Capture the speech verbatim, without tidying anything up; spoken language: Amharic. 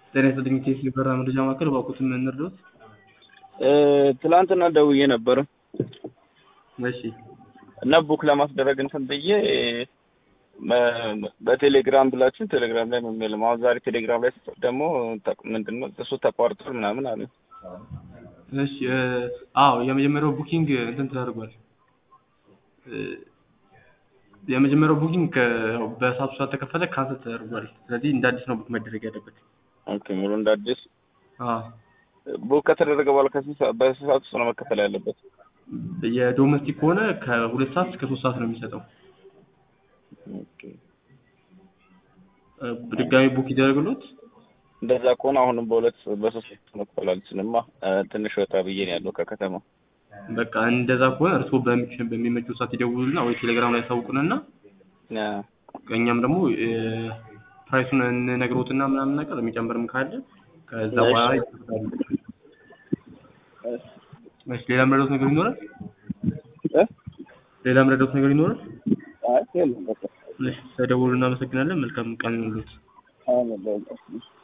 ጤና ይስጥልኝ ቴስ ሊበራ መረጃ ማዕከል ባኩት ምን እንርዳዎት? ትላንትና ደውዬ ነበር እሺ እና ቡክ ለማስደረግ እንትን ብዬ በቴሌግራም ብላችሁ ቴሌግራም ላይ ነው የሚለው። አሁን ዛሬ ቴሌግራም ላይ ደግሞ ምንድነው እሱ ተቋርጧል ምናምን አለ። እሺ አዎ የመጀመሪያው ቡኪንግ እንትን ተደርጓል። የመጀመሪያው ቡኪንግ በሰዓቱ ተከፈለ ካንሰል ተደርጓል። ስለዚህ እንደ አዲስ ነው ቡክ መደረግ ያለበት። ኦኬ ሙሉ እንደ አዲስ አዎ ቡክ ከተደረገ በኋላ ከስንት በስንት ሰዓት ውስጥ ነው መከፈል ያለበት? የዶሜስቲክ ከሆነ ከሁለት ሰዓት እስከ ሶስት ሰዓት ነው የሚሰጠው። ኦኬ በድጋሚ ቡክ ይደረግሎት። እንደዛ ከሆነ አሁንም በሁለት በሶስት መክፈል አልችልም። ትንሽ ወጣ ብዬ ነው ያለው ከከተማ። በቃ እንደዛ ከሆነ እርስዎ በሚችል በሚመቸው ሰዓት ይደውሉና ወይ ቴሌግራም ላይ ያሳውቁንና እኛም ደግሞ ፕራይሱን እንነግሮትና ምናምን ነገር የሚጨምርም ካለ ከዛ በኋላ ይፈታሉ። እሺ ሌላ ምረዶት ነገር ይኖራል? እ ሌላ ምረዶት ነገር ይኖራል? አይ የለም በቃ። እሺ ተደውሉና እናመሰግናለን። መልካም ቀን ይሁንልዎት። አዎ